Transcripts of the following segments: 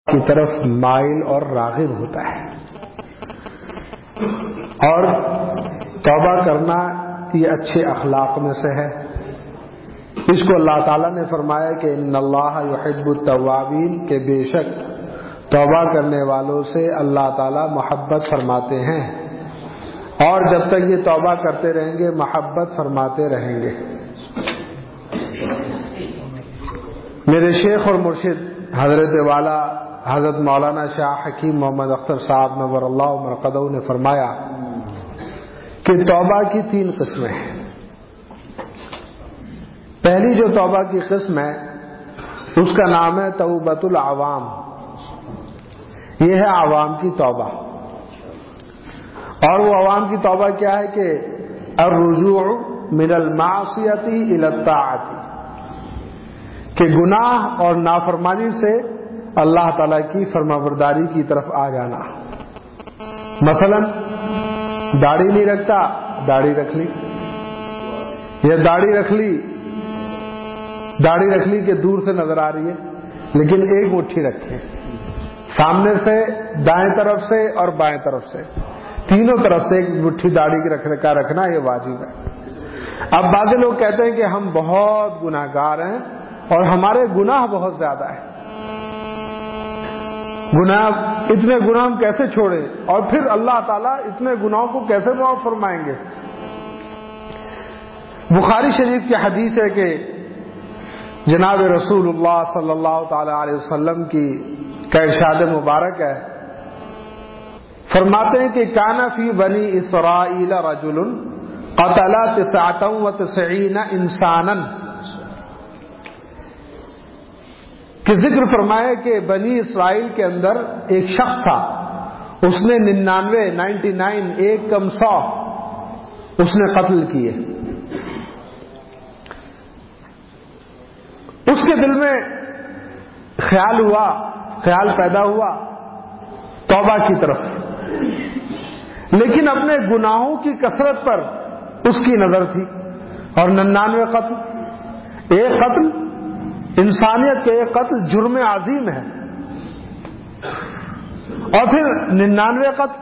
کی طرف مائل اور راغب ہوتا ہے. اور توبہ کرنا یہ اچھے اخلاق میں سے ہے. اس کو اللہ تعالیٰ نے فرمایا کہ ان اللہ یحب التوابین، کہ بے شک توبہ کرنے والوں سے اللہ تعالیٰ محبت فرماتے ہیں، اور جب تک یہ توبہ کرتے رہیں گے محبت فرماتے رہیں گے. میرے شیخ اور مرشد حضرت والا حضرت مولانا شاہ حکیم محمد اختر صاحب نور اللہ مرقدہ نے فرمایا کہ توبہ کی 3 قسمیں ہیں. پہلی جو توبہ کی قسم ہے اس کا نام ہے توبۃ العوام. یہ ہے عوام کی توبہ. اور وہ عوام کی توبہ کیا ہے کہ الرجوع من المعصیۃ الی الطاعۃ، کہ گناہ اور نافرمانی سے اللہ تعالیٰ کی فرمانبرداری کی طرف آ جانا. مثلا داڑھی نہیں رکھتا، داڑھی رکھ لی، یا داڑھی رکھ لی کہ دور سے نظر آ رہی ہے لیکن ایک مٹھی رکھے، سامنے سے، دائیں طرف سے اور بائیں طرف سے، تینوں طرف سے ایک مٹھی داڑھی کا رکھنا یہ واجب ہے. اب بعض لوگ کہتے ہیں کہ ہم بہت گناہ گار ہیں اور ہمارے گناہ بہت زیادہ ہیں، اتنے گناہ ہم کیسے چھوڑیں، اور پھر اللہ تعالیٰ اتنے گناہوں کو کیسے معاف فرمائیں گے. بخاری شریف کی حدیث ہے کہ جناب رسول اللہ صلی اللہ تعالی علیہ وسلم کی کا ارشاد مبارک ہے، فرماتے ہیں کہ کان فی بنی اسرائیل رجل قتل 99 انسانا، کہ ذکر فرمایا کہ بنی اسرائیل کے اندر ایک شخص تھا، اس نے 99 ایک کم 100 اس نے قتل کیے. اس کے دل میں خیال پیدا ہوا توبہ کی طرف، لیکن اپنے گناہوں کی کثرت پر اس کی نظر تھی. اور 99 قتل، ایک قتل انسانیت کے ایک قتل جرم عظیم ہے، اور پھر 99 قتل.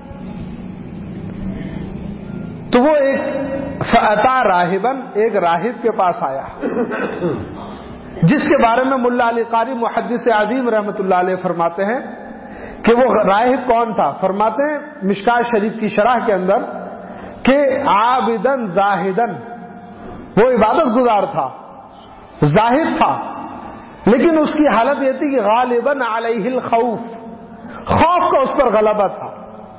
تو وہ فأتى راہبا، ایک راہب کے پاس آیا، جس کے بارے میں ملا علی قاری محدث عظیم رحمۃ اللہ علیہ فرماتے ہیں کہ وہ راہب کون تھا. فرماتے ہیں مشکاۃ شریف کی شرح کے اندر کہ عابدن زاہدن، وہ عبادت گزار تھا، زاہد تھا، لیکن اس کی حالت یہ تھی کہ غالباً علیہ الخوف، خوف کا اس پر غلبہ تھا.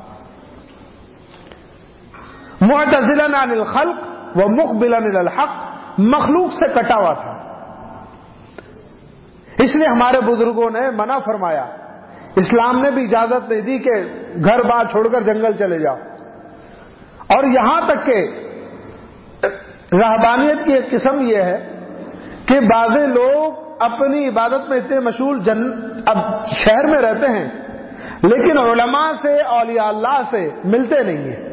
معتزلاً عن الخلق ومقبلاً الی الحق، مخلوق سے کٹا ہوا تھا. اس لیے ہمارے بزرگوں نے منع فرمایا، اسلام نے بھی اجازت نہیں دی کہ گھر بار چھوڑ کر جنگل چلے جاؤ. اور یہاں تک کہ رہبانیت کی ایک قسم یہ ہے کہ بعض لوگ اپنی عبادت میں اتنے مشغول اب شہر میں رہتے ہیں لیکن علماء سے، اولیاء اللہ سے ملتے نہیں ہیں.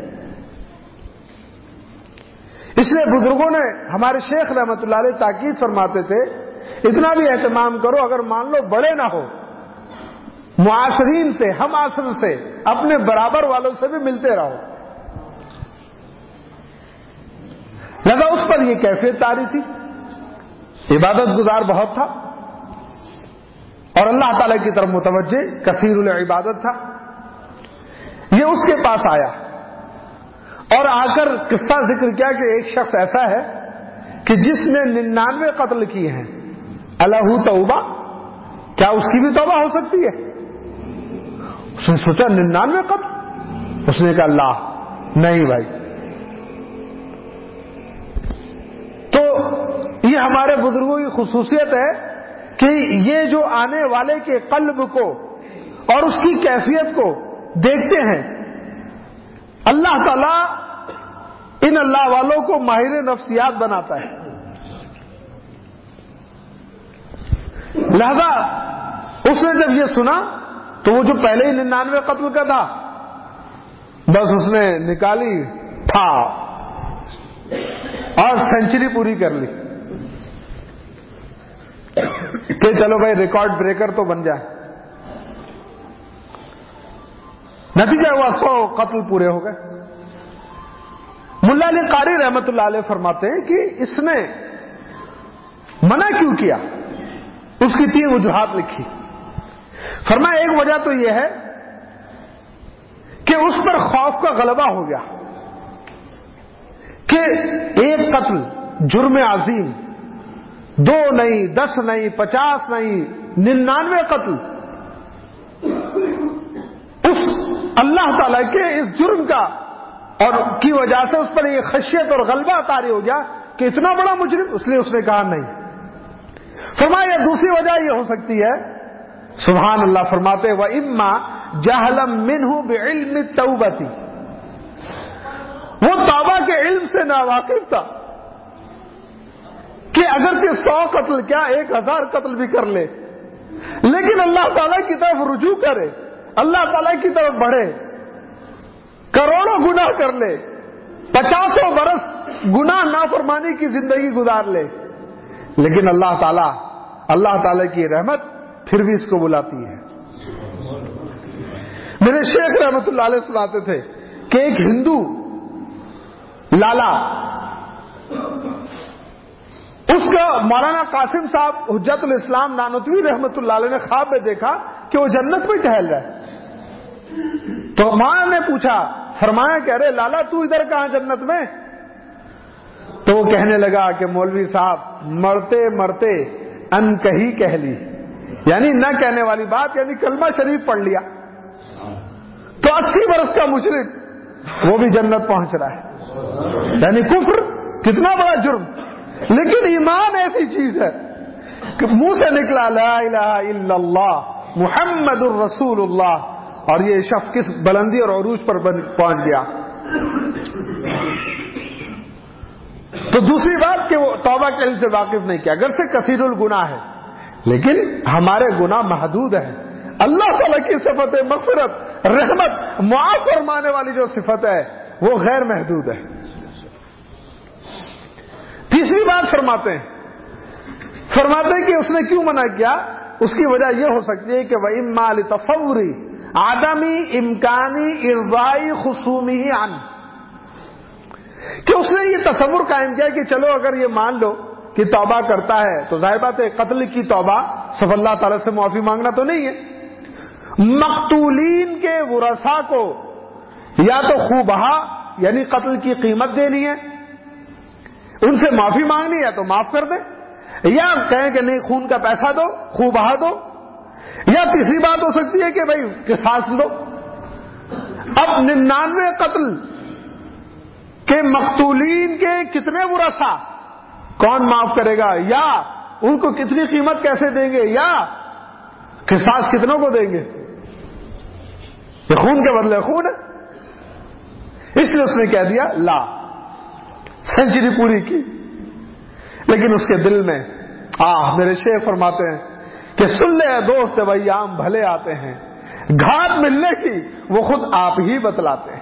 اس لیے بزرگوں نے، ہمارے شیخ رحمت اللہ علیہ تاکید فرماتے تھے اتنا بھی اہتمام کرو، اگر مان لو بڑے نہ ہو، معاصرین سے، ہم عصر سے، اپنے برابر والوں سے بھی ملتے رہو. لہذا اس پر یہ کیفیت طاری تھی، عبادت گزار بہت تھا اور اللہ تعالی کی طرف متوجہ، کثیر العبادت تھا. یہ اس کے پاس آیا اور آ کر قصہ ذکر کیا کہ ایک شخص ایسا ہے کہ جس نے 99 قتل کیے ہیں، الہ توبہ، کیا اس کی بھی توبہ ہو سکتی ہے؟ اس نے سوچا 99 قتل، اس نے کہا اللہ نہیں بھائی. تو یہ ہمارے بزرگوں کی خصوصیت ہے کہ یہ جو آنے والے کے قلب کو اور اس کی کیفیت کو دیکھتے ہیں. اللہ تعالی ان اللہ والوں کو ماہر نفسیات بناتا ہے. لہذا اس نے جب یہ سنا تو وہ جو پہلے ہی 99 قتل کا تھا، بس اس نے نکالی تھا اور سینچری پوری کر لی کہ چلو بھائی ریکارڈ بریکر تو بن جائے. نتیجہ ہوا 100 قتل پورے ہو گئے۔ ملا علی قاری رحمت اللہ علیہ فرماتے ہیں کہ اس نے منع کیوں کیا، اس کی 3 وجوہات لکھی۔ فرمایا ایک وجہ تو یہ ہے کہ اس پر خوف کا غلبہ ہو گیا کہ ایک قتل جرم عظیم، 2 نہیں، 10 نہیں، 50 نہیں، 99 قتل، اس اللہ تعالی کے اس جرم کا اور کی وجہ سے اس پر یہ خشیت اور غلبہ طاری ہو گیا کہ اتنا بڑا مجرم، اس لیے اس نے کہا نہیں۔ فرمایا دوسری وجہ یہ ہو سکتی ہے، سبحان اللہ، فرماتے وَإِمَّا جَهْلًا مِّنْهُ بِعِلْمِ التَّوْبَةِ، وہ توبہ کے علم سے ناواقف تھا کہ اگرچہ 100 قتل کیا 1000 قتل بھی کر لے، لیکن اللہ تعالیٰ کی طرف رجوع کرے، اللہ تعالیٰ کی طرف بڑھے، کروڑوں گناہ کر لے، 50 برس گناہ نافرمانی کی زندگی گزار لے، لیکن اللہ تعالیٰ کی رحمت پھر بھی اس کو بلاتی ہے۔ میرے شیخ رحمت اللہ علیہ سناتے تھے کہ ایک ہندو لالا، اس کا مولانا قاسم صاحب حجت الاسلام نانوتوی رحمت اللہ علیہ نے خواب میں دیکھا کہ وہ جنت میں ٹہل رہا ہے، تو ماں نے پوچھا، فرمایا کہہ رہے لالا تو ادھر کہاں جنت میں؟ تو وہ کہنے لگا کہ مولوی صاحب مرتے مرتے ان کہی کہہ لی، یعنی نہ کہنے والی بات، یعنی کلمہ شریف پڑھ لیا، تو 80 برس کا مشرک وہ بھی جنت پہنچ رہا ہے، یعنی کفر کتنا بڑا جرم، لیکن ایمان ایسی چیز ہے کہ منہ سے نکلا لا الہ الا اللہ محمد الرسول اللہ، اور یہ شخص کس بلندی اور عروج پر پہنچ گیا۔ تو دوسری بات کہ وہ توبہ کے علم سے واقف نہیں کیا، اگر سے کثیر الگناہ ہے لیکن ہمارے گناہ محدود ہیں، اللہ تعالیٰ کی صفت مغفرت، رحمت، معاف فرمانے والی جو صفت ہے وہ غیر محدود ہے۔ تیسری بات فرماتے ہیں کہ اس نے کیوں منع کیا، اس کی وجہ یہ ہو سکتی ہے کہ وَإِمَّا لِتَصَوُّرِ عَدَمِ إِمْكَانِ إِرْضَاءِ خُصُومِهِ عَنْهُ، کہ اس نے یہ تصور قائم کیا کہ چلو اگر یہ مان لو کہ توبہ کرتا ہے تو ظاہر بات ہے قتل کی توبہ صرف اللہ تعالیٰ سے معافی مانگنا تو نہیں ہے، مقتولین کے ورثاء کو یا تو خوبہا یعنی قتل کی قیمت دینی ہے، ان سے معافی مانگنی ہے تو معاف کر دیں، یا کہیں کہ نہیں خون کا پیسہ دو، خوبہا دو، یا تیسری بات ہو سکتی ہے کہ بھائی قصاص دو۔ اب 99 قتل کہ مقتولین کے کتنے ورثاء کون معاف کرے گا، یا ان کو کتنی قیمت کیسے دیں گے، یا قصاص کتنوں کو دیں گے؟ یہ خون کے بدلے خون ہے، اس لیے اس نے کہہ دیا لا، سینچری پوری کی، لیکن اس کے دل میں میرے شیخ فرماتے ہیں کہ سن لے دوست ایام بھلے آتے ہیں، گھاٹ ملنے کی وہ خود آپ ہی بتلاتے ہیں۔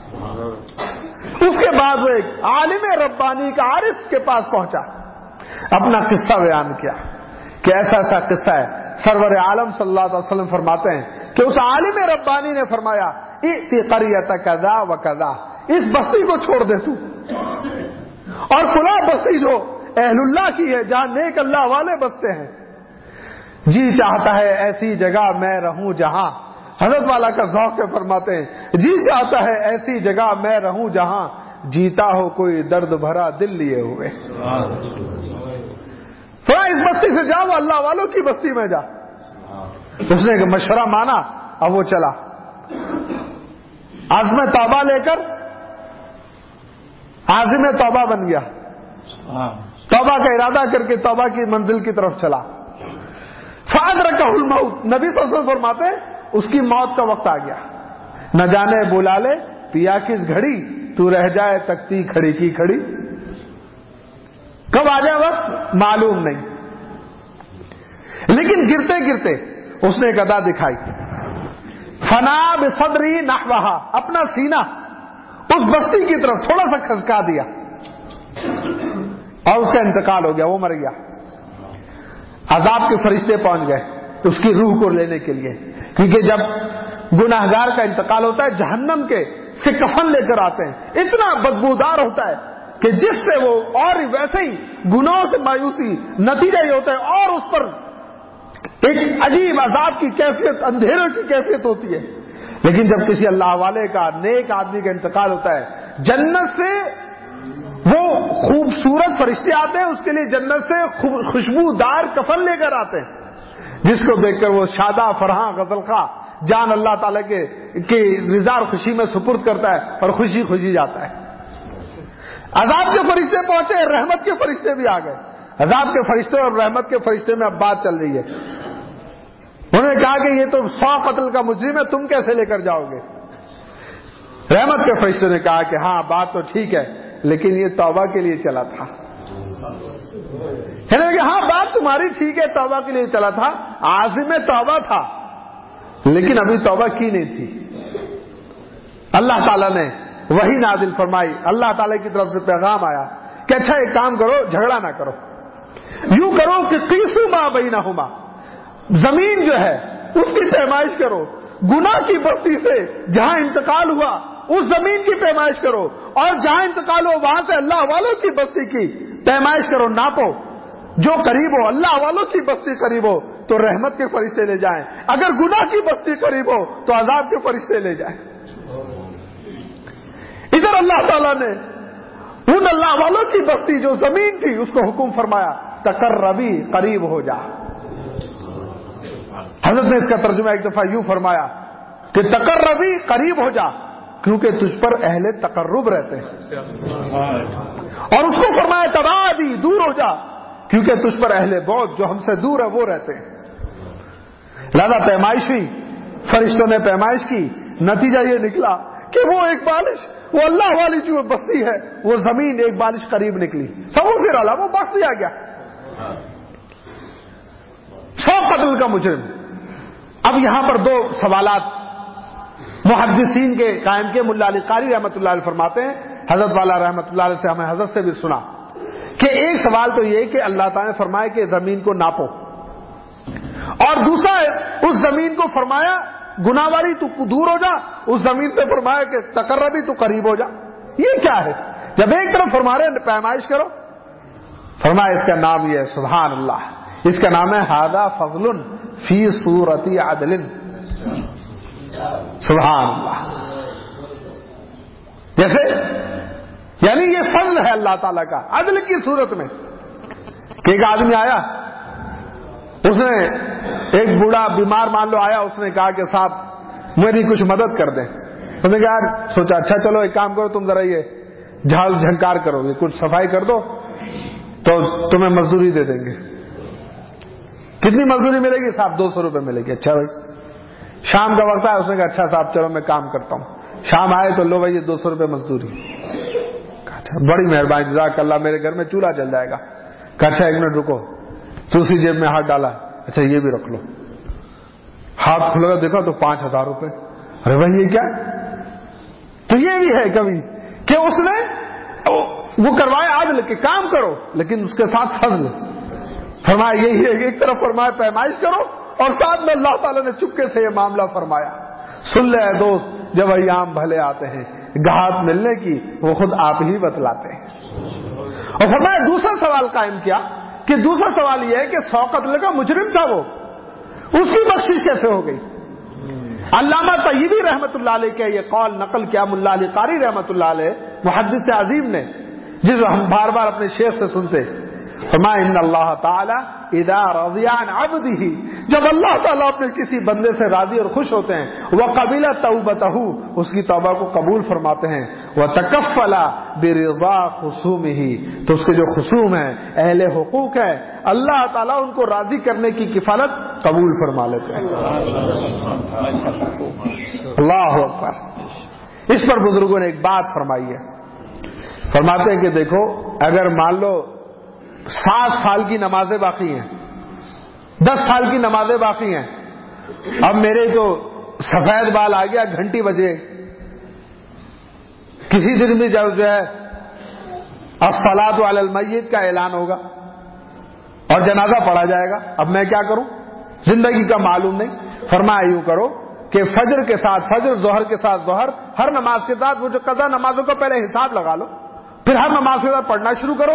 اس کے بعد وہ ایک عالم ربانی کا عارف کے پاس پہنچا، اپنا قصہ بیان کیا کہ ایسا ایسا قصہ ہے۔ سرور عالم صلی اللہ علیہ وسلم فرماتے ہیں کہ اس عالم ربانی نے فرمایا ائتی قریۃ کذا و کذا، اس بستی کو چھوڑ دے تو، اور فلاں بستی جو اہل اللہ کی ہے جہاں نیک اللہ والے بستے ہیں، جی چاہتا ہے ایسی جگہ میں رہوں جہاں، حضرت والا کا ذوق ہے، فرماتے ہیں جی چاہتا ہے ایسی جگہ میں رہوں جہاں جیتا ہو کوئی درد بھرا دل لیے ہوئے، تھوڑا اس بستی سے جاؤ، اللہ والوں کی بستی میں جا۔ اس نے مشورہ مانا، اب وہ چلا عزم توبہ لے کر، عازم توبہ بن گیا، توبہ کا ارادہ کر کے توبہ کی منزل کی طرف چلا۔ فادرکہ الموت، نبی صلی اللہ علیہ وسلم فرماتے ہیں اس کی موت کا وقت آ گیا، نہ جانے بلا لے پیا کس گھڑی، تو رہ جائے تکتی کھڑی کی کھڑی، کب آ جائے وقت معلوم نہیں، لیکن گرتے گرتے اس نے ایک ادا دکھائی، فنا بصدری نحوہا، اپنا سینہ اس بستی کی طرف تھوڑا سا کھسکا دیا اور اس کا انتقال ہو گیا، وہ مر گیا۔ عذاب کے فرشتے پہنچ گئے اس کی روح کو لینے کے لیے، کیونکہ جب گناہگار کا انتقال ہوتا ہے جہنم کے سے کفن لے کر آتے ہیں، اتنا بدبودار ہوتا ہے کہ جس سے وہ اور ویسے ہی گناہوں سے مایوسی، نتیجہ یہ ہوتا ہے اور اس پر ایک عجیب عذاب کی کیفیت، اندھیرے کی کیفیت ہوتی ہے۔ لیکن جب کسی اللہ والے کا، نیک آدمی کا انتقال ہوتا ہے، جنت سے وہ خوبصورت فرشتے آتے ہیں، اس کے لیے جنت سے خوشبودار کفن لے کر آتے ہیں، جس کو دیکھ کر وہ شادہ فرحاں غزل جان اللہ تعالیٰ کی رضا اور خوشی میں سپرد کرتا ہے اور خوشی خوشی جاتا ہے۔ عذاب کے فرشتے پہنچے، رحمت کے فرشتے بھی آ گئے۔ عذاب کے فرشتے اور رحمت کے فرشتے میں اب بات چل رہی ہے۔ انہوں نے کہا کہ یہ تو 100 قتل کا مجرم ہے، تم کیسے لے کر جاؤ گے؟ رحمت کے فرشتے نے کہا کہ ہاں بات تو ٹھیک ہے، لیکن یہ توبہ کے لیے چلا تھا۔ کہ ہاں بات تمہاری ٹھیک ہے، توبہ کے لیے چلا تھا، عازم توبہ تھا، لیکن ابھی توبہ کی نہیں تھی۔ اللہ تعالیٰ نے وحی نازل فرمائی، اللہ تعالیٰ کی طرف سے پیغام آیا کہ اچھا ایک کام کرو، جھگڑا نہ کرو، یوں کرو کہ قیسوا ما بینہما، زمین جو ہے اس کی پیمائش کرو، گناہ کی بستی سے جہاں انتقال ہوا اس زمین کی پیمائش کرو، اور جہاں انتقال ہو وہاں سے اللہ والوں کی بستی کی پیمائش کرو، ناپو، جو قریب ہو اللہ والوں کی بستی قریب ہو تو رحمت کے فرشتے لے جائیں، اگر گناہ کی بستی قریب ہو تو عذاب کے فرشتے لے جائیں۔ ادھر اللہ تعالیٰ نے ان اللہ والوں کی بستی جو زمین تھی اس کو حکم فرمایا تقربی، قریب ہو جا۔ حضرت نے اس کا ترجمہ ایک دفعہ یوں فرمایا کہ تقربی، قریب ہو جا، کیونکہ تجھ پر اہل تقرب رہتے ہیں، اور اس کو فرمایا تباعدی، دور ہو جا، کیونکہ تجھ پر اہل بعد جو ہم سے دور ہے وہ رہتے ہیں۔ لہذا پیمائش ہوئی، فرشتوں نے پیمائش کی، نتیجہ یہ نکلا کہ وہ ایک بالش، وہ اللہ والی جو بستی ہے وہ زمین ایک بالش قریب نکلی، سب وہ پھر اللہ وہ بخش دیا گیا۔ 100 قتل کا مجرم۔ اب یہاں پر 2 سوالات محدثین کے قائم کے، ملا علی قاری رحمۃ اللہ علیہ فرماتے ہیں، حضرت والا رحمۃ اللہ علیہ سے ہمیں حضرت سے بھی سنا کہ ایک سوال تو یہ کہ اللہ تعالیٰ نے فرمایا کہ زمین کو ناپو، اور دوسرا اس زمین کو فرمایا گناہ والی تو دور ہو جا، اس زمین سے فرمایا کہ تقربی تو قریب ہو جا۔ یہ کیا ہے؟ جب ایک طرف فرما رہے ہیں پیمائش کرو، فرمایا اس کا نام یہ ہے، سبحان اللہ، اس کا نام ہے ھذا فضل فی صورت عدل۔ سبحان اللہ، جیسے یعنی یہ فضل ہے اللہ تعالیٰ کا عدل کی صورت میں کہ ایک آدمی آیا، اس نے ایک بوڑھا بیمار مان لو آیا، اس نے کہا کہ صاحب میری کچھ مدد کر دیں۔ اس نے کہا سوچا اچھا چلو ایک کام کرو، تم ذرا یہ جھاڑ جھنکار کرو، یہ کچھ صفائی کر دو تو تمہیں مزدوری دے دیں گے۔ کتنی مزدوری ملے گی؟ صاحب 200 روپے ملے گی۔ اچھا بھائی، شام کا وقت آیا، اس نے کہا اچھا صاحب چلو میں کام کرتا ہوں۔ شام آئے تو لو بھائی یہ 200 روپے مزدوری۔ بڑی مہربانی، جزاک اللہ، میرے گھر میں چولہا جل جائے گا۔ کہا اچھا 1 منٹ رکو، دوسری جیب میں ہاتھ ڈالا، اچھا یہ بھی رکھ لو۔ ہاتھ کھلا دیکھا تو 5000 روپے۔ ارے بھائی یہ کیا؟ تو یہ بھی ہے کبھی کہ اس نے وہ کروایا عدل کہ کام کرو، لیکن اس کے ساتھ فضل فرمایا یہی ہے کہ ایک طرف فرمایا پیمائش کرو، اور ساتھ میں اللہ تعالیٰ نے چپکے سے یہ معاملہ فرمایا۔ سن لے اے دوست، جب ایام بھلے آتے ہیں گہات ملنے کی وہ خود آپ ہی بتلاتے ہیں۔ اور فرمایا دوسرا سوال قائم کیا کہ دوسرا سوال یہ ہے کہ 100 قتل کا مجرم تھا وہ، اس کی بخشش کیسے ہو گئی؟ علامہ طیبی رحمۃ اللہ علیہ کے یہ قول نقل کیا ملا علی قاری رحمۃ اللہ علیہ محدث عظیم نے، جس کو ہم بار بار اپنے شیخ سے سنتے، فرمایا ان اللہ تعالی اذا رضی عن عبدہ، جب اللہ تعالیٰ اپنے کسی بندے سے راضی اور خوش ہوتے ہیں، وقبل توبتہ، اس کی توبہ کو قبول فرماتے ہیں، وتکفل برضا خصومہ، تو اس کے جو خصوم ہیں، اہل حقوق ہیں، اللہ تعالیٰ ان کو راضی کرنے کی کفالت قبول فرما لیتے ہیں۔ اللہ اکبر۔ اس پر بزرگوں نے ایک بات فرمائی ہے، فرماتے ہیں کہ دیکھو اگر مان لو 7 سال کی نمازیں باقی ہیں، 10 سال کی نمازیں باقی ہیں، اب میرے جو سفید بال آ گیا، گھنٹی بجے، کسی دن بھی جو ہے الصلاۃ علی المیت کا اعلان ہوگا اور جنازہ پڑھا جائے گا، اب میں کیا کروں؟ زندگی کا معلوم نہیں۔ فرمایا یوں کرو کہ فجر کے ساتھ فجر، ظہر کے ساتھ ظہر، ہر نماز کے ساتھ وہ جو قضا نمازوں کا پہلے حساب لگا لو، پھر ہر نماز کے ساتھ پڑھنا شروع کرو،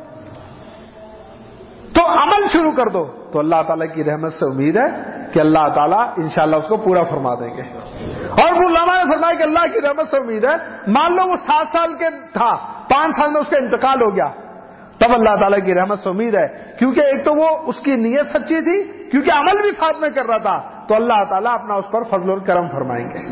تو عمل شروع کر دو، تو اللہ تعالیٰ کی رحمت سے امید ہے کہ اللہ تعالیٰ انشاءاللہ اس کو پورا فرما دیں گے۔ اور وہ علماء نے فرمایا کہ اللہ کی رحمت سے امید ہے، مان لو وہ 7 سال کے تھا، 5 سال میں اس کا انتقال ہو گیا، تب اللہ تعالیٰ کی رحمت سے امید ہے، کیونکہ ایک تو وہ اس کی نیت سچی تھی، کیونکہ عمل بھی ساتھ میں کر رہا تھا، تو اللہ تعالیٰ اپنا اس پر فضل اور کرم فرمائیں گے۔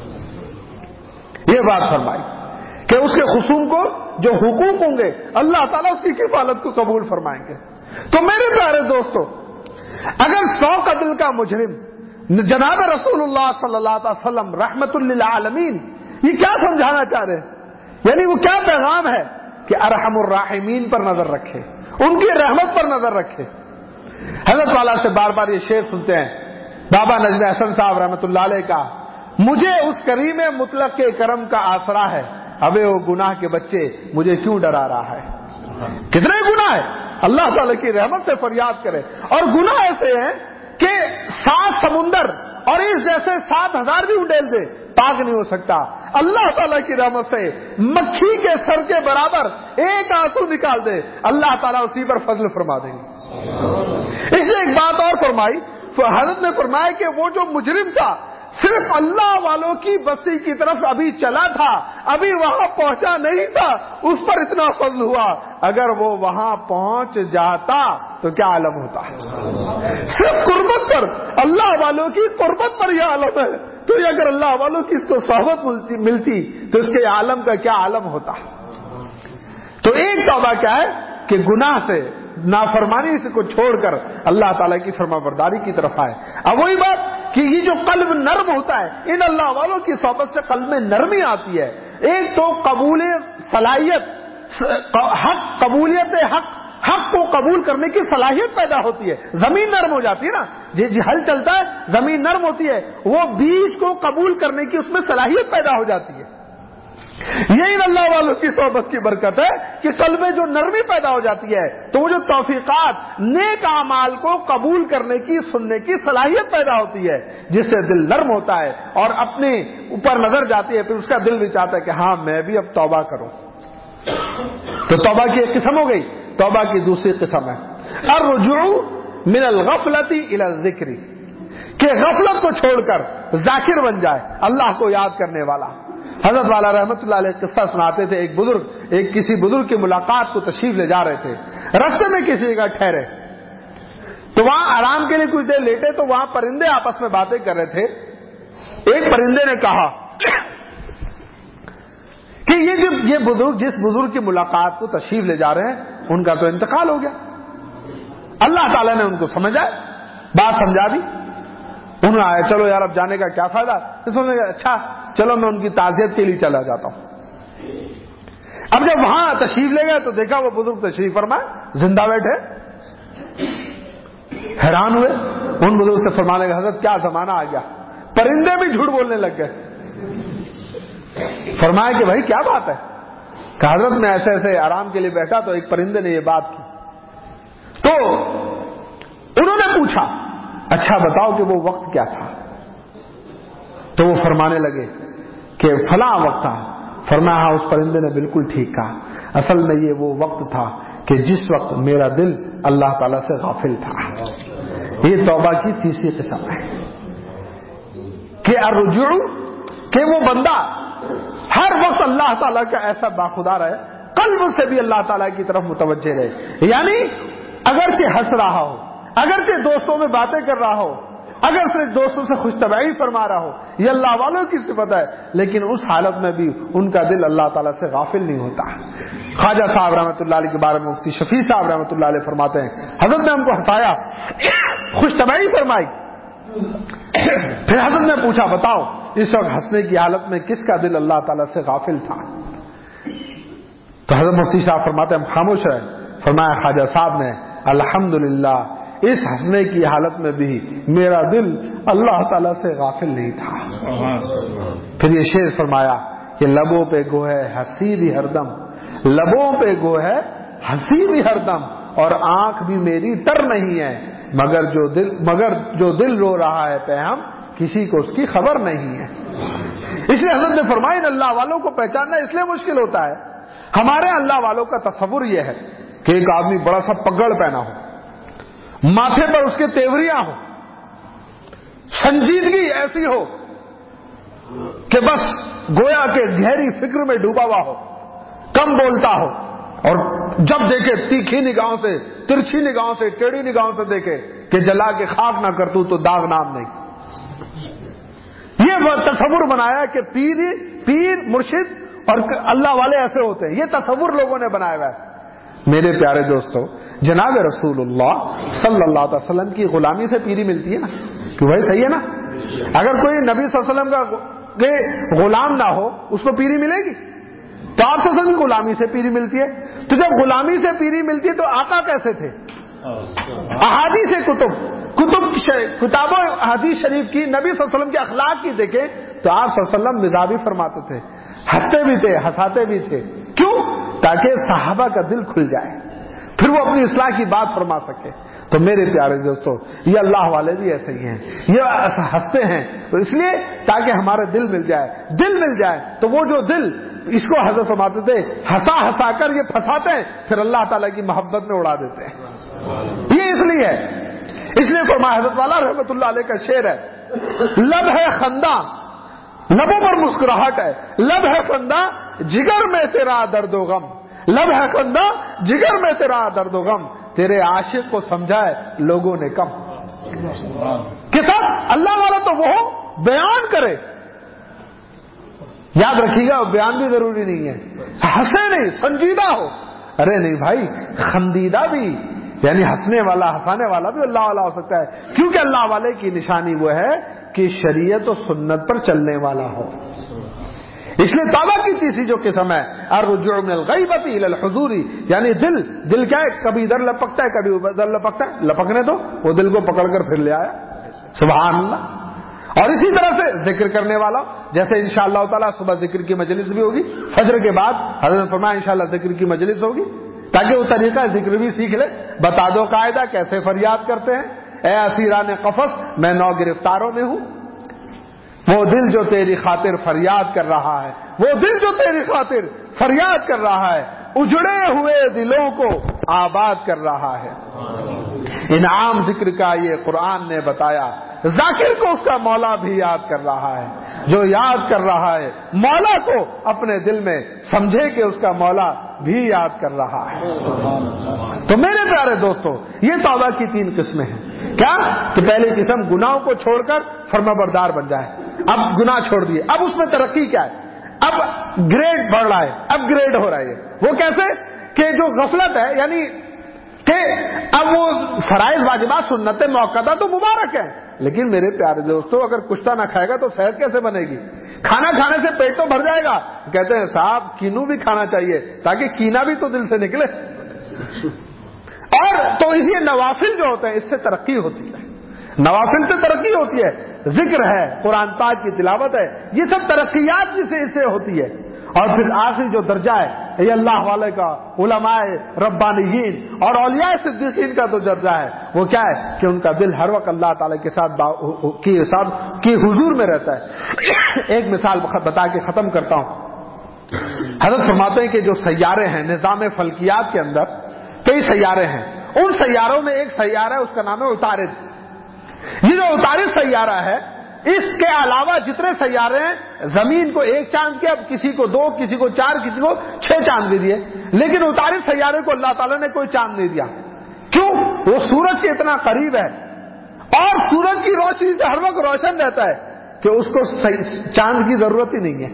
یہ بات فرمائی کہ اس کے خصوم کو جو حقوق ہوں گے اللہ تعالیٰ اس کی کفالت کو قبول فرمائیں گے۔ تو میرے پیارے دوستو، اگر 100 قتل کا مجرم جناب رسول اللہ صلی اللہ علیہ وسلم رحمت للعالمین یہ کیا سمجھانا چاہ رہے ہیں، یعنی وہ کیا پیغام ہے کہ ارحم الراحمین پر نظر رکھے، ان کی رحمت پر نظر رکھے۔ حضرت والا سے بار بار یہ شعر سنتے ہیں بابا نجم احسن صاحب رحمۃ اللہ علیہ کا، مجھے اس کریم مطلق کے کرم کا آسرا ہے، ابے وہ گناہ کے بچے مجھے کیوں ڈرا رہا ہے۔ کتنے گناہ ہے، اللہ تعالیٰ کی رحمت سے فریاد کرے۔ اور گناہ ایسے ہیں کہ 7 سمندر اور اس جیسے 7,000 بھی اڈیل دے پاک نہیں ہو سکتا۔ اللہ تعالیٰ کی رحمت سے مکھی کے سر کے برابر ایک آنسو نکال دے، اللہ تعالیٰ اسی پر فضل فرما دیں گے۔ اس نے ایک بات اور فرمائی، حضرت نے فرمایا کہ وہ جو مجرم تھا صرف اللہ والوں کی بستی کی طرف ابھی چلا تھا، ابھی وہاں پہنچا نہیں تھا، اس پر اتنا فضل ہوا، اگر وہ وہاں پہنچ جاتا تو کیا عالم ہوتا ہے۔ صرف قربت پر، اللہ والوں کی قربت پر یہ عالم ہے، تو یہ اگر اللہ والوں کی اس کو صحبت ملتی تو اس کے عالم کا کیا عالم ہوتا۔ تو ایک توبہ کیا ہے کہ گناہ سے، نافرمانی سے کو چھوڑ کر اللہ تعالیٰ کی فرما برداری کی طرف آئے۔ اب وہی بات کہ یہ جو قلب نرم ہوتا ہے، ان اللہ والوں کی صحبت سے قلب میں نرمی آتی ہے۔ ایک تو قبول صلاحیت، قبولیت حق کو قبول کرنے کی صلاحیت پیدا ہوتی ہے، زمین نرم ہو جاتی ہے نا، جی ہل چلتا ہے زمین نرم ہوتی ہے، وہ بیج کو قبول کرنے کی اس میں صلاحیت پیدا ہو جاتی ہے۔ یہی اللہ والوں کی صحبت کی برکت ہے کہ قلب میں جو نرمی پیدا ہو جاتی ہے، تو وہ جو توفیقات نیک اعمال کو قبول کرنے کی، سننے کی صلاحیت پیدا ہوتی ہے، جس سے دل نرم ہوتا ہے اور اپنے اوپر نظر جاتی ہے، پھر اس کا دل بھی چاہتا ہے کہ ہاں میں بھی اب توبہ کروں۔ تو توبہ کی ایک قسم ہو گئی۔ توبہ کی دوسری قسم ہے الرجوع من الغفلۃ الی الذکر، کہ غفلت کو چھوڑ کر ذاکر بن جائے، اللہ کو یاد کرنے والا۔ حضرت والا رحمت اللہ علیہ قصہ سناتے تھے، ایک کسی بزرگ کی ملاقات کو تشریف لے جا رہے تھے، راستے میں کسی جگہ ٹھہرے تو وہاں آرام کے لیے کچھ دیر لیٹے، تو وہاں پرندے آپس میں باتیں کر رہے تھے۔ ایک پرندے نے کہا کہ یہ بزرگ جس بزرگ کی ملاقات کو تشریف لے جا رہے ہیں ان کا تو انتقال ہو گیا، اللہ تعالیٰ نے ان کو سمجھا، بات سمجھا دی۔ انہوں نے آیا چلو یار اب جانے کا کیا فائدہ، انہوں نے کہا اچھا چلو میں ان کی تعزیت کے لیے چلا جاتا ہوں۔ اب جب وہاں تشریف لے گئے تو دیکھا وہ بزرگ تشریف فرمائے زندہ بیٹھے، حیران ہوئے۔ ان بزرگ سے فرمانے کا حضرت کیا زمانہ آ گیا، پرندے بھی جھوٹ بولنے لگ گئے۔ فرمایا کہ بھائی کیا بات ہے، کہ حضرت میں ایسے ایسے آرام کے لیے بیٹھا تو ایک پرندے نے یہ بات کی، تو انہوں نے پوچھا اچھا بتاؤ کہ وہ وقت کیا تھا، تو وہ فرمانے لگے کہ فلاں وقت تھا۔ فرمایا ہاں، اس پرندے نے بالکل ٹھیک کہا، اصل میں یہ وہ وقت تھا کہ جس وقت میرا دل اللہ تعالیٰ سے غافل تھا۔ یہ توبہ کی تیسری قسم ہے کہ الرجوع، کہ وہ بندہ ہر وقت اللہ تعالیٰ کا ایسا باخدا رہے، قلب سے بھی اللہ تعالیٰ کی طرف متوجہ رہے، یعنی اگرچہ ہنس رہا ہو، اگرچہ دوستوں میں باتیں کر رہا ہو، اگر صرف دوستوں سے خوش طبعی فرما رہا ہو، یہ اللہ والوں کی صفت ہے، لیکن اس حالت میں بھی ان کا دل اللہ تعالیٰ سے غافل نہیں ہوتا۔ خواجہ صاحب رحمۃ اللہ علیہ کے بارے میں مفتی شفیع صاحب رحمۃ اللہ علیہ فرماتے ہیں حضرت نے ہم کو ہنسایا، خوش طبعی فرمائی، پھر حضرت نے پوچھا بتاؤ اس وقت ہنسنے کی حالت میں کس کا دل اللہ تعالیٰ سے غافل تھا؟ تو حضرت مفتی صاحب فرماتے ہیں ہم خاموش رہے۔ فرمایا خواجہ صاحب نے الحمدللہ اس ہنسنے کی حالت میں بھی میرا دل اللہ تعالیٰ سے غافل نہیں تھا۔ پھر یہ شعر فرمایا کہ لبوں پہ گو ہے ہنسی بھی ہر دم، لبوں پہ گو ہے ہنسی بھی ہر دم، اور آنکھ بھی میری تر نہیں ہے، مگر جو دل رو رہا ہے پہ ہم کسی کو اس کی خبر نہیں ہے۔ اس لیے حضرت نے فرمایا ان اللہ والوں کو پہچاننا اس لیے مشکل ہوتا ہے۔ ہمارے اللہ والوں کا تصور یہ ہے کہ ایک آدمی بڑا سا پگڑ پہنا ہو، ماتھے پر اس کے تیوریاں ہو، سنجیدگی ایسی ہو کہ بس گویا کے گہری فکر میں ڈوبا ہوا ہو، کم بولتا ہو، اور جب دیکھے تیکھی نگاہوں سے، ترچھی نگاہوں سے، ٹیڑھی نگاہوں سے دیکھے کہ جلا کے خاک نہ کر تو داغ نام نہیں۔ یہ تصور بنایا کہ پیر مرشد اور اللہ والے ایسے ہوتے ہیں، یہ تصور لوگوں نے بنایا ہوا ہے۔ میرے پیارے دوستو، جناب رسول اللہ صلی اللہ علیہ وسلم کی غلامی سے پیری ملتی ہے نا، کہ وہی صحیح ہے نا؟ اگر کوئی نبی صلی اللہ علیہ وسلم کا غلام نہ ہو اس کو پیری ملے گی؟ تو آپ صلی اللہ علیہ وسلم کی غلامی سے پیری ملتی ہے۔ تو جب غلامی سے پیری ملتی ہے تو آقا کیسے تھے؟ احادیث کتاب و حدیث شریف کی، نبی صلی اللہ علیہ وسلم کے اخلاق کی دیکھیں تو آپ صلی اللہ علیہ وسلم مزاح بھی فرماتے تھے، ہنستے بھی تھے، ہنساتے بھی تھے۔ کیوں؟ تاکہ صحابہ کا دل کھل جائے، پھر وہ اپنی اصلاح کی بات فرما سکے۔ تو میرے پیارے دوستو، یہ اللہ والے بھی ایسے ہی ہیں، یہ ہنستے ہیں تو اس لیے تاکہ ہمارا دل مل جائے، دل مل جائے تو وہ جو دل، اس کو حضرت فرماتے تھے ہنسا ہنسا کر یہ پھنساتے ہیں، پھر اللہ تعالیٰ کی محبت میں اڑا دیتے ہیں۔ یہ اس لیے ہے، اس لیے فرمایا حضرت والا رحمت اللہ علیہ کا شعر ہے، لب ہے خندہ، لبوں پر مسکراہٹ ہے، لب ہے خندہ جگر میں تیرا درد و غم، لب ہے خندہ جگر میں تیرا درد و غم، تیرے عاشق کو سمجھائے لوگوں نے کم۔ کہ سب اللہ والا تو وہ بیان کرے، یاد رکھیے گا بیان بھی ضروری نہیں ہے، ہنسے نہیں، سنجیدہ ہو۔ ارے نہیں بھائی، خندیدہ بھی، یعنی ہنسنے والا ہنسانے والا بھی اللہ والا ہو سکتا ہے، کیونکہ اللہ والے کی نشانی وہ ہے کہ شریعت و سنت پر چلنے والا ہو۔ اس لیے توبہ کی تیسری جو قسم ہے الرجوع من الغیبۃ الی الحضور، یعنی دل کیا ہے، کبھی ادھر لپکتا ہے کبھی ادھر لپکتا ہے، لپکنے دو، وہ دل کو پکڑ کر پھر لے آیا، سبحان اللہ۔ اور اسی طرح سے ذکر کرنے والا، جیسے انشاءاللہ تعالی صبح ذکر کی مجلس بھی ہوگی، فجر کے بعد حضرت نے فرمایا انشاءاللہ ذکر کی مجلس ہوگی، تاکہ وہ طریقہ ذکر بھی سیکھ لے۔ بتا دو قاعدہ کیسے فریاد کرتے ہیں، اے اسیران قفس میں 9 گرفتاروں میں ہوں، وہ دل جو تیری خاطر فریاد کر رہا ہے، وہ دل جو تیری خاطر فریاد کر رہا ہے، اجڑے ہوئے دلوں کو آباد کر رہا ہے۔ انعام ذکر کا یہ قرآن نے بتایا، ذاکر کو اس کا مولا بھی یاد کر رہا ہے، جو یاد کر رہا ہے مولا کو اپنے دل میں، سمجھے کہ اس کا مولا بھی یاد کر رہا ہے۔ تو میرے پیارے دوستو، یہ توبہ کی 3 قسمیں ہیں۔ کیا کہ پہلی قسم گناہوں کو چھوڑ کر فرما بردار بن جائے، اب گناہ چھوڑ دیے، اب اس میں ترقی کیا ہے، اب گریڈ بڑھ رہا ہے، اپ گریڈ ہو رہا ہے۔ وہ کیسے کہ جو غفلت ہے، یعنی کہ اب وہ فرائض واجبات سنت موقدہ تو مبارک ہے، لیکن میرے پیارے دوستو اگر کشتہ نہ کھائے گا تو صحت کیسے بنے گی؟ کھانا کھانے سے پیٹ تو بھر جائے گا، کہتے ہیں صاحب کینو بھی کھانا چاہیے تاکہ کینا بھی تو دل سے نکلے۔ اور تو اسی نوافل جو ہوتے ہیں اس سے ترقی ہوتی ہے، نوافل سے ترقی ہوتی ہے، ذکر ہے، قرآن پاک کی تلاوت ہے، یہ سب ترقیات اس سے ہوتی ہے۔ اور پھر آخری جو درجہ ہے یہ اللہ والے کا، علماء ربانیین اور اولیاء صدیقین کا جو درجہ ہے وہ کیا ہے کہ ان کا دل ہر وقت اللہ تعالی کے ساتھ کی حضور میں رہتا ہے۔ ایک مثال بتا کے ختم کرتا ہوں۔ حضرت فرماتے ہیں کہ جو سیارے ہیں نظام فلکیات کے اندر کئی سیارے ہیں، ان سیاروں میں ایک سیارہ ہے، اس کا نام ہے عطارد۔ یہ جو عطارد سیارہ ہے، اس کے علاوہ جتنے سیارے ہیں، زمین کو 1 چاند کے، اب کسی کو 2، کسی کو 4، کسی کو 6 چاند بھی دیے، لیکن عطارد سیارے کو اللہ تعالیٰ نے کوئی چاند نہیں دیا۔ کیوں؟ وہ سورج کے اتنا قریب ہے اور سورج کی روشنی سے ہر وقت روشن رہتا ہے کہ اس کو چاند کی ضرورت ہی نہیں ہے۔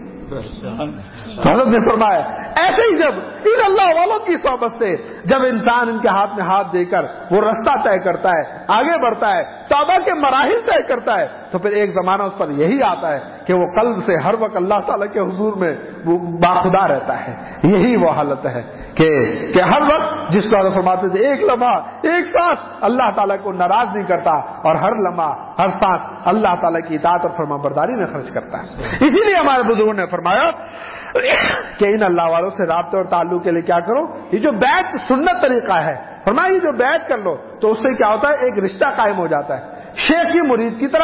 حضرت نے فرمایا ایسے ہی جب ان اللہ والوں کی صحبت سے جب انسان ان کے ہاتھ میں ہاتھ دے کر وہ رستہ طے کرتا ہے، آگے بڑھتا ہے، توبہ کے مراحل طے کرتا ہے، تو پھر ایک زمانہ اس پر یہی آتا ہے کہ وہ قلب سے ہر وقت اللہ تعالیٰ کے حضور میں وہ باخدا رہتا ہے۔ یہی وہ حالت ہے کہ ہر وقت جس کو حضرت فرماتے تھے ایک لمحہ ایک سانس اللہ تعالیٰ کو ناراض نہیں کرتا، اور ہر لمحہ ہر سانس اللہ تعالیٰ کی اطاعت اور فرما برداری میں خرچ کرتا ہے۔ اسی لیے ہمارے بزرگوں نے فرمایا کہ ان اللہ والوں سے رابطے اور تعلق کے لیے کیا کرو، یہ جو بیعت سنت طریقہ ہے، فرمایا یہ جو بیعت کر لو تو اس سے کیا ہوتا ہے، ایک رشتہ قائم ہو جاتا ہے، شیخ کی مرید کی طرف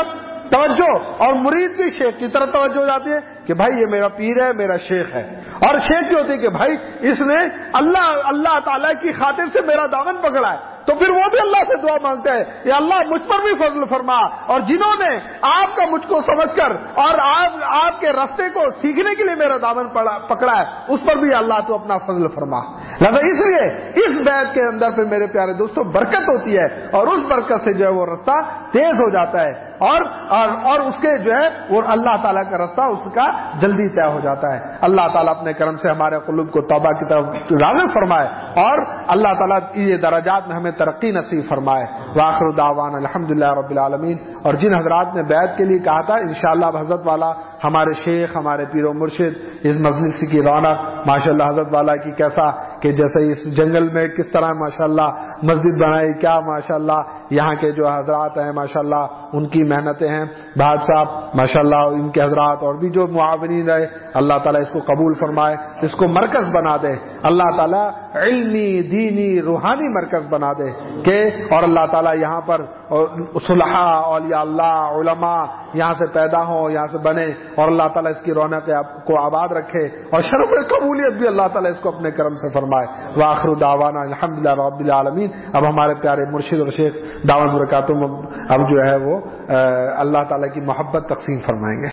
توجہ اور مرید کی شیخ کی طرف توجہ ہو جاتی ہے کہ بھائی یہ میرا پیر ہے، میرا شیخ ہے. اور شیخ کی ہوتی ہے کہ بھائی اس نے اللہ تعالیٰ کی خاطر سے میرا دامن پکڑا ہے، تو پھر وہ بھی اللہ سے دعا مانگتا ہے یا اللہ مجھ پر بھی فضل فرما، اور جنہوں نے آپ کا مجھ کو سمجھ کر اور آپ کے راستے کو سیکھنے کے لیے میرا دامن پکڑا ہے اس پر بھی اللہ تو اپنا فضل فرما. لہذا اس لیے اس بیعت کے اندر پہ میرے پیارے دوستوں برکت ہوتی ہے، اور اس برکت سے جو ہے وہ راستہ تیز ہو جاتا ہے، اور اس کے جو ہے وہ اللہ تعالیٰ کا راستہ اس کا جلدی طے ہو جاتا ہے. اللہ تعالیٰ اپنے کرم سے ہمارے قلوب کو توبہ کی طرف راغب فرمائے، اور اللہ تعالیٰ کی یہ درجات میں ہمیں ترقی نصیب فرمائے. وآخر دعوانا الحمدللہ رب العالمین. اور جن حضرات نے بیعت کے لیے کہا تھا، انشاءاللہ حضرت والا ہمارے شیخ، ہمارے پیر و مرشد، اس مجلس کی رونق ماشاءاللہ حضرت والا کی کیسا کہ جیسے اس جنگل میں کس طرح ماشاءاللہ مسجد بنائی، کیا ماشاءاللہ یہاں کے جو حضرات ہیں ماشاءاللہ ان کی محنتیں ہیں. بھائی صاحب ماشاءاللہ ان کے حضرات اور بھی جو معاونین رہے، اللہ تعالیٰ اس کو قبول فرمائے، اس کو مرکز بنا دے. اللہ تعالیٰ علمی، دینی، روحانی مرکز بنا دے کہ اور اللہ تعالیٰ یہاں پر صلحاء، اولیاء اللہ، علماء یہاں سے پیدا ہوں، یہاں سے بنے، اور اللہ تعالیٰ اس کی رونق کو آباد رکھے، اور شرف قبولیت بھی اللہ تعالیٰ اس کو اپنے کرم سے فرمائے. وآخر دعوانا الحمدللہ رب العالمین. اب ہمارے پیارے مرشد اور شیخ دعوت برکاتہم اب جو ہے وہ اللہ تعالیٰ کی محبت تقسیم فرمائیں گے.